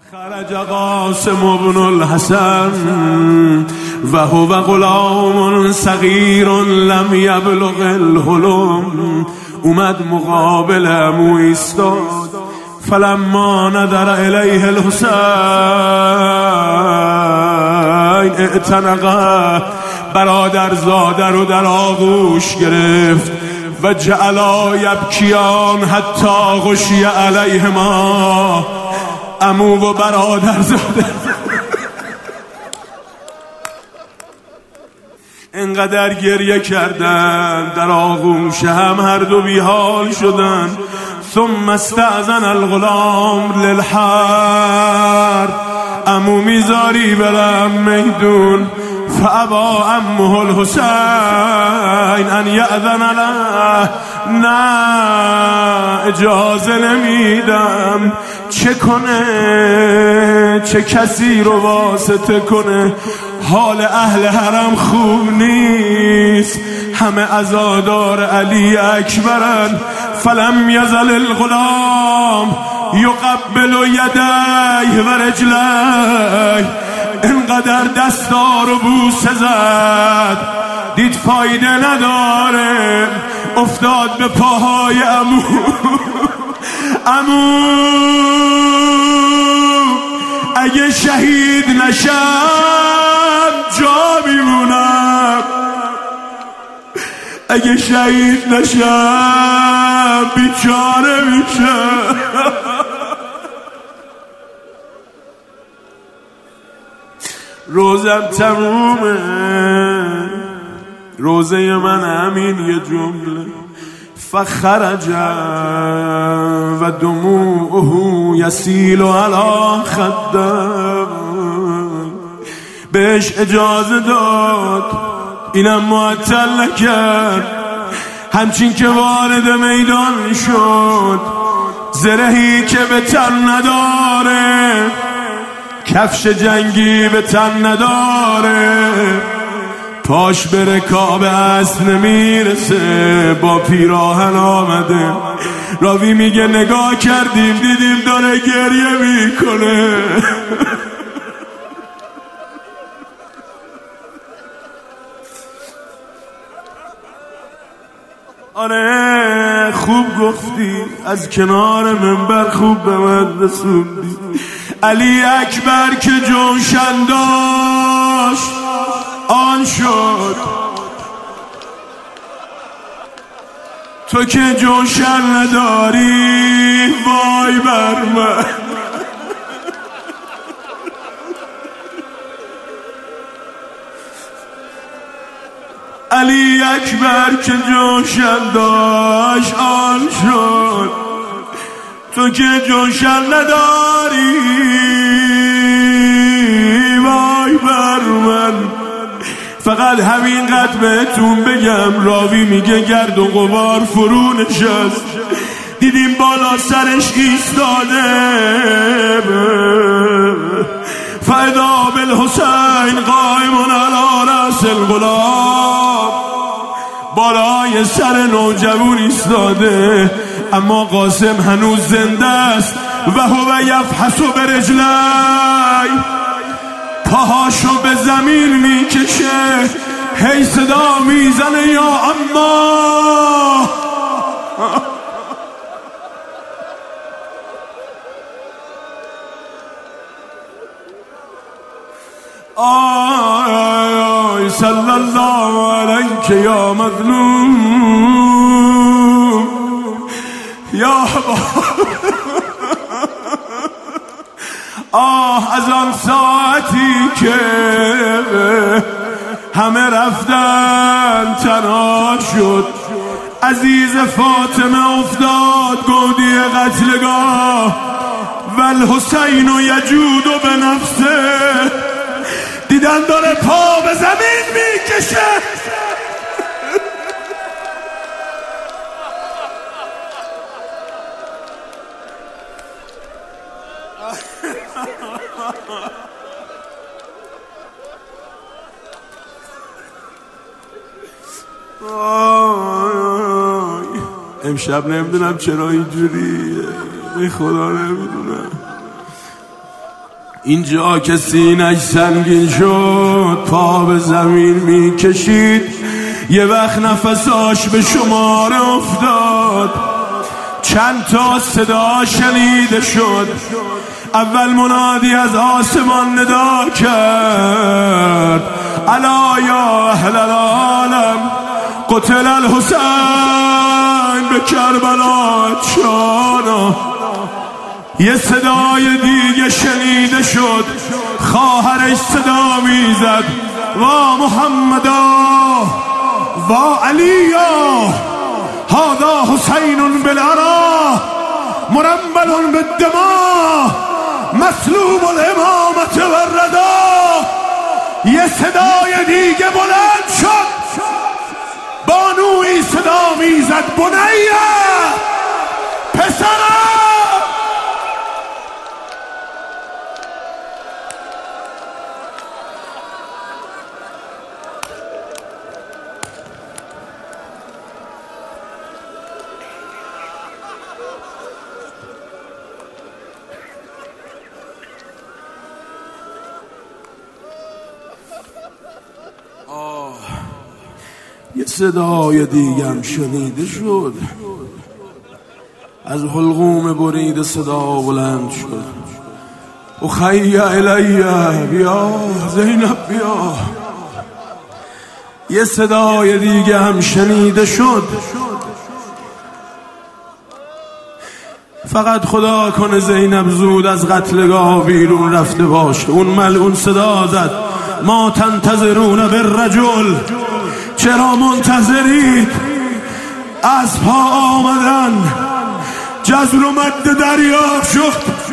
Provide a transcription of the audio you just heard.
خرج قاسم بن الحسن و هو غلام صغیر لم یبلغ الحلم. اومد مقابل عمو ایستاد. فلما نظر الیه الحسین اعتنقه، برادرزاده رو در آغوش گرفت و جعلا یبکیان حتی غشی علیهما. عمو و برادرزاده انقدر گریه کردن، در آغوش هم هر دو بیحال شدن. ثم استأذن الغلام للحرب. عمو میذاری برم میدون. فابا عمه الحسین ان یأذن له. نه اجازه نمیدم. چه کنه؟ چه کسی رو واسطه کنه؟ حال اهل حرم خوب نیست، همه عزادار علی اکبرن. فلم یزل الغلام یقبل یدیه و رجلیه. انقدر دستا رو بوسه زد، دید فایده نداره، افتاد به پاهای عمو. عمو اگه شهید نشم جا میمونم، اگه شهید نشم بیچاره میشم. روزم تمومه، روزه من همین یه جمله. فخرج و دموعه یسیل علی خده. بهش اجازه داد، اینم معطل نکرد. همچین که وارد میدان شد، زرهی که به تن نداره، کفش جنگی به تن نداره، پاش به رکاب اسب نمیرسه، با پیراهن آمده. راوی میگه نگاه کردیم دیدیم داره گریه میکنه. آره خوب گفتی، از کنار منبر خوب به من رسوندی. علی اکبر که جوشن داشت آن شد، تو که جوشن نداری وای بر من. علی اکبر که جوشن داشت آن شد، تو که جوشن نداری وای بر من. فقط همینقدر بهتون بگم، راوی میگه گرد و غبار فرو نشست، دیدیم بالا سرش ایستاده. فاذا بالحسین قائم علی رأس الغلام. بالای سر نوجوان ایستاده، اما قاسم هنوز زنده است. و هو یفحص برجلی، پاهاشو به زمین میکشه، هی صدا میزنه یا اما. آی صلی الله علیک یا مظلوم یا آه از آن ساعتی که همه رفتن تنها شد، عزیز فاطمه افتاد گودی قتلگاه. و الحسین یجود به نفسه، دیدن داره پا به زمین میکشه. امشب نمیدونم چرا اینجوریه، خدا نمیدونم. اینجا که سینه‌اش سنگین شد پا به زمین میکشید، یه وقت نفساش به شمار افتاد، چند تا صدا شنیده شد. اول منادی از آسمان ندا کرد، الا یا اهل العالم قتل الحسین به کربلا چانا. یه صدای دیگه شنیده شد، خواهرش صدا میزد، وا محمدا وا علیا هذا حسین بالعرا مرمل بالدماء مسلوب الامامت والردا. یه صدای دیگه بلند شد، بانوی صدا میزد، بنیه پسرم. یه صدای دیگم شنیده شد، از حلقوم برید صدا بلند شد، اخی الیه بیا زینب بیا. یه صدای دیگه هم شنیده شد، فقط خدا کنه زینب زود از قتلگاه بیرون رفته باشه. اون ملعون صدا زد، ما تنتظرون بالرجل، چرا منتظرید؟ از پا آمدن، جزر و مد دریا شد.